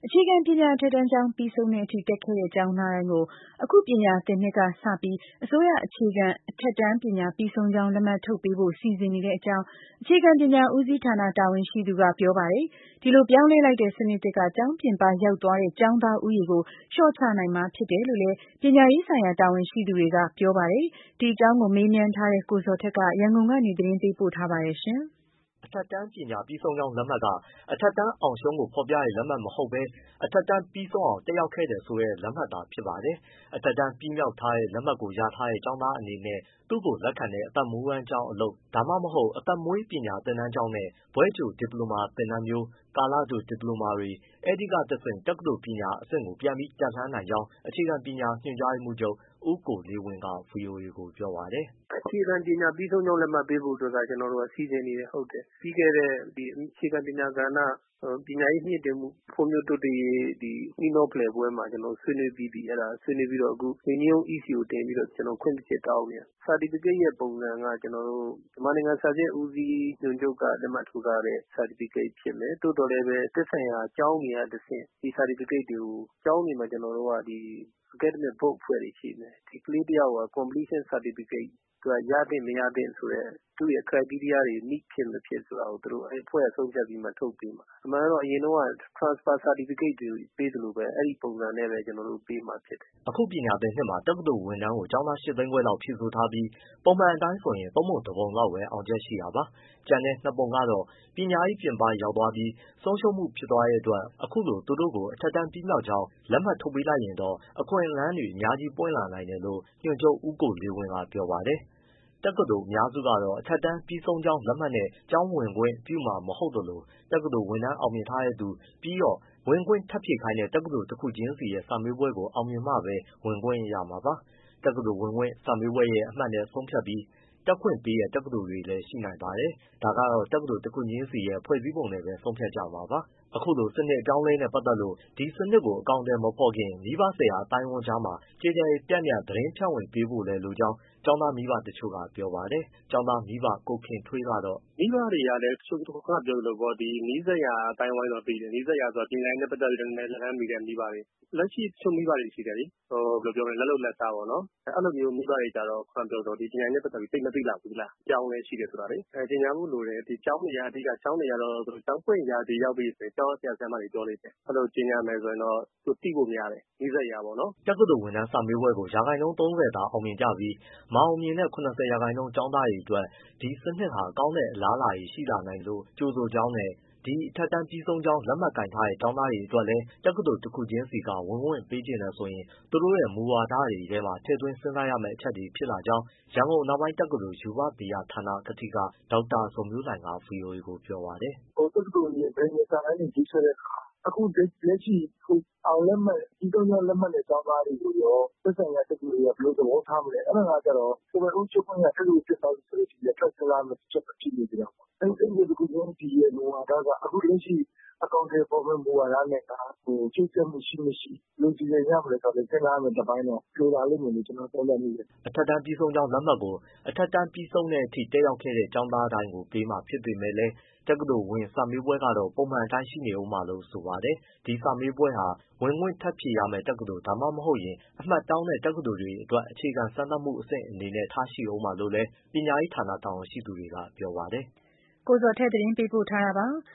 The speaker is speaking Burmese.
အခြေခံပညာအထက်တန်းကျောင်းပြီးဆုံးတဲ့အထိတက်ခဲ့တဲ့ကျောင်းသားတိုင်းကိုအခုပညာသင်နှစ်ကစပြီးအစိုးရအခြေခံအထက်တန်းပညာပြီးဆုံးကြောင်းလက်မှတ်ထုတ်ပေးဖို့စီစဉ်နေတဲ့အကြောင်းအခြေခံပညာဦးစီးဌာနတာဝန်ရှိသူကပြောပါတယ်။ဒီလိုပြောင်းလဲလိုက်တဲ့စနစ်သစ်ကကျောင်းပြင်ပရောက်သွားတဲ့ကျောင်းသားဦးရေကိုလျှော့ချနိုင်မှာဖြစ်တယ်လို့လည်းပညာရေးဆိုင်ရာတာဝန်ရှိသူတွေကပြောပါတယ်။ဒီအကြောင်းကိုမေးမြန်းထားတဲ့ကိုဇော်ထက်ကရန်ကုန်ကနေသတင်းပေးပို့ထားပါတယ်ရှင်။အထက်တန်းပညာပြီးဆုံးကြောင်းလက်မှတ်ကအထက်တန်းအောင်ရှုံးကိုဖော်ပြတဲ့လက်မှတ်မဟုတ်ဘဲအထက်တန်းပြီးဆုံးအောင်တက်ရောက်ခဲ့တယ်ဆိုတဲ့လက်မှတ်သာဖြစ်ပါတယ်။အထက်တန်းပြီးမြောက်ထားတဲ့လက်မှတ်ကိုရထားတဲ့ကျောင်းသားအနေနဲ့သူ့ကိုလက်ခံတဲ့အသက်မွေးဝမ်းကျောင်းအလုပ်ဒါမှမဟုတ်အသက်မွေးပညာသင်တန်းကျောင်းနဲ့ဘွဲ့ကြိုဒီပလိုမာသင်တန်းမျိုးကာလကြိုဒီပလိုမာတွေအဲဒီကတဆင့်တက္ကသိုလ်ပညာအဆင့်ကိုပြန်ပြီးတက်လှမ်းနိုင်ကြောင်းအခြေခံပညာညွှန်ကြားရေးမှူးချုပ်ဦးကိုလေးဝင်းက VOA ကိုပြောပါတယ်။အခြေခံပညာပြီးဆုံးကြောင်းလက်မှတ်ပေးဖို့အတွက်ကကျွန်တော်တို့ကစီစဉ်နေတယ်ဟုတ်တယ်။ပြီးခဲ့တဲ့အခြေခံပညာကဏ္ဍပညာရေးမြင့်တင်မှုဖွံ့ဖြိုးတိုးတက်ရေးနှီးနှောဖလှယ်ပွဲမှာကျွန်တော်ဆွေးနွေးပြီးပြီ။အဲ့ဒါဆွေးနွေးပြီးတော့အခုဝန်ကြီးရုံး EC ကိုတင်ပြီးတော့ကျွန်တော်ခွင့်ပြုချက်တောင်းနေတယ်။ certificate ရဲ့ပုံစံကကျွန်တော်တို့မြန်မာနိုင်ငံစာစစ်ဦးစီးညွှန်ချုပ်ကလက်မှတ်ထိုးထားတဲ့ certificate ဖြစ်မယ်။သို့တော်လည်းပဲသက်ဆိုင်ရာကျောင်းတွေကတဆင့်ဒီ certificate တွေကိုကျောင်းတွေမှာကျွန်တော်တို့ကacademic board အဖွဲ့တွေရှိမယ်။ဒီကလေးတယောက်က completion certificate သူကရသင့်မရသင့်ဆိုတဲ့သူ့ရဲ့ criteria တွေ meet ဖြစ်မဖြစ်ဆိုတာကိုသူတို့အဲ့အဖွဲ့ကဆုံးဖြတ်ပြီးမှထုတ်ပေးမှာ။အမှန်တော့အရင်တုန်းက transfer certificate တွေပေးသလိုပဲအဲ့ဒီပုံစံနဲ့ပဲကျွန်တော်တို့ပေးမှာဖြစ်တယ်။အခုပညာသင်နှစ်မှာတက္ကသိုလ်ဝန်ထမ်းကိုကျောင်းသား8သိန်းခွဲလောက်ဖြည့်ဆို့ထားပြီးပုံမှန်အတိုင်းဆိုရင်3ပုံ1ပုံလောက်ပဲအောင်ချက်ရှိတာပါ။ကျန်တဲ့2ပုံကတော့ပညာရေးပြင်ပရောက်သွားပြီးဆုံးရှုံးမှုဖြစ်သွားတဲ့အတွက်အခုလိုသူတို့ကိုအထက်တန်းပြီးမြောက်ကြောင်းလက်မှတ်ထုတ်ပေးလိုက်ရင်တော့အခွင့်အလမ်းတွေအများကြီးပွင့်လာနိုင်တယ်လို့ညွှန်ချုပ်ဦးကိုလေးဝင်းကပြောပါတယ်။တက္ကသိုလ်အများစုကတော့အထက်တန်းပြီးဆုံးကြောင်းလက်မှတ်နဲ့ကျောင်းဝင်ခွင့်ပြုမှာမဟုတ်သလိုတက္ကသိုလ်ဝန်ထမ်းအောင်မြင်ထားတဲ့သူပြီးတော့ဝင်ခွင့်ထပ်ဖြည့်ခိုင်းတဲ့တက္ကသိုလ်တစ်ခုချင်းစီရဲ့စာမေးပွဲကိုအောင်မြင်မှပဲဝင်ခွင့်ရမှာပါ။တက္ကသိုလ်ဝင်ခွင့်စာမေးပွဲရဲ့အမှတ်နဲ့ဆုံးဖြတ်ပြီးတက်ခွင့်ပေးတဲ့တက္ကသိုလ်တွေလည်းရှိနိုင်ပါတယ်။ဒါကတော့တက္ကသိုလ်တစ်ခုချင်းစီရဲ့ဖွဲ့စည်းပုံနဲ့ပဲဆုံးဖြတ်ကြမှာပါ။အခုလိုစနစ်အပြောင်းအလဲနဲ့ပတ်သက်လို့ဒီစနစ်ကိုအကောင်အထည်မဖော်ခင်မိဘဆရာအတိုင်းအဝန်ကြားမှာကြေကြေပြန့်ပြန့်သတင်းဖြန့်ဝေပေးဖို့လည်းလိုကြောင်းကျောင်းသားမိဘတချို့ကပြောပါတယ်။ကျောင်းသားမိဘကိုခင်ထွေးကတော့မိဘတွေကလည်းခုနပြောသလိုပေါ့ဒီနီးစပ်ရာအတိုင်းဝိုင်းတော့သိတယ်နီးစပ်ရာဆိုတော့ပညာရေးနဲ့ပတ်သက်ပြီးတော့လည်းလက်လှမ်းမီတဲ့မိဘတွေလက်ရှိချုံမိဘတွေရှိတယ်လေဘယ်လိုပြောမလဲလက်လုံလက်စားပေါ့နော်အဲ့လိုမျိုးမိဘတွေကြတော့ခုနပြောတော့ဒီပညာရေးနဲ့ပတ်သက်ပြီးသိမသိလားဘူးလားကြောင်းလည်းရှိတယ်ဆိုတာလေပညာမှုလိုတယ်ဒီကျောင်းတွေကအဓိကကျောင်းတွေကတော့ကျောင်းပွင့်ရာဒီရောက်ပြီဆိုရင်ကျောင်းဆရာဆရာမတွေပြောလိမ့်မယ်အဲ့လိုကျင်ညာမယ်ဆိုရင်တော့သူသိဖို့များတယ်နီးစပ်ရာပေါ့နော်တက္ကသိုလ်ဝန်ထမ်းစာမေးပွဲကိုရာခိုင်နှုန်း30သာအောင်မြင်ကြပြီးမအောင်မြင်တဲ့80ရာခိုင်နှုန်းကျောင်းသားတွေအတွက်ဒီစနစ်ဟာကောင်းတဲ့အလားအလာရှိလာနိုင်လို့ကြိုဆိုကြောင်းနဲ့ဒီအထက်တန်းပြီးဆုံးကြောင်းလက်မှတ်ကင်ထားတဲ့ကျောင်းသားတွေအတွက်လည်းတက္ကသိုလ်တစ်ခုချင်းစီကဝင်ခွင့်ပေးချင်တယ်ဆိုရင်သူတို့ရဲ့မူဝါဒတွေထဲမှာထည့်သွင်းစဉ်းစားရမယ့်အချက်တွေဖြစ်လာကြောင်းရန်ကုန်အနောက်ပိုင်းတက္ကသိုလ်ရူပဗေဒဌာနကတိကဒေါက်တာဇော်မျိုးလှိုင်က VOA ကိုပြောပါတယ်။တက္ကသိုလ်ရဲ့ဘယ်နေစာတမ်းတွေရေးဆွဲတဲ့အခါအခုလက်ရှိအောင်လက်မှတ်ဒီတော့လက်မှတ်နဲ့ကျောင်းသားတွေကိုရောသက်ဆိုင်ရာတက္ကသိုလ်တွေကဘယ်လိုသဘောထားမလဲအဲ့ဒါကကြတော့ကိုယ်ပိုင်ဦးချုပ်ခွင့်ရတက္ကသိုလ်ဖြစ်သွားပြီဆိုလို့ဒီလက်ထပ်စဉ်းစားမယ်ချက်ဖြစ်နေကြတာပေါ့အဲ့ဒီတခုချင်းဒီရဲ့မူဝါဒကအခုလက်ရှိအကောင့်တွေပေါ်မဲ့မူဝါဒနဲ့ချိတ်ဆက်မှုရှိမရှိလူကြီးရရမလဲဆိုတော့စဉ်းစားမယ်တပိုင်းတော့လိုလာလိမ့်မယ်လို့ကျွန်တော်သုံးသပ်မိတယ်အထက်တန်းပြီးဆုံးကြောင်းလက်မှတ်ကိုအထက်တန်းပြီးဆုံးတဲ့အထိတက်ရောက်ခဲ့တဲ့ကျောင်းသားတိုင်းကိုပေးမှာဖြစ်ပေမဲ့လည်းတက္ကသိုလ်ဝင်စာမေးပွဲကတော့ပုံမှန်အတိုင်းရှိနေဦးမှာလို့ဆိုပါတယ်ဒီစာမေးပွဲဟာဝင်ခွင့်ထပ်ဖြည့်ရမယ့်တက္ကသိုလ်ဒါမှမဟုတ်ရင်အမှတ်တောင်းတဲ့တက္ကသိုလ်တွေအတွက်အခြေခံစမ်းသပ်မှုအဆင့်အနေနဲ့ထားရှိဦးမှာလို့လည်းပညာရေးဌာနတာဝန်ရှိသူတွေကပြောပါတယ်ကိုဇော်ထက်သတင်းပေးပို့ထားတာပါ။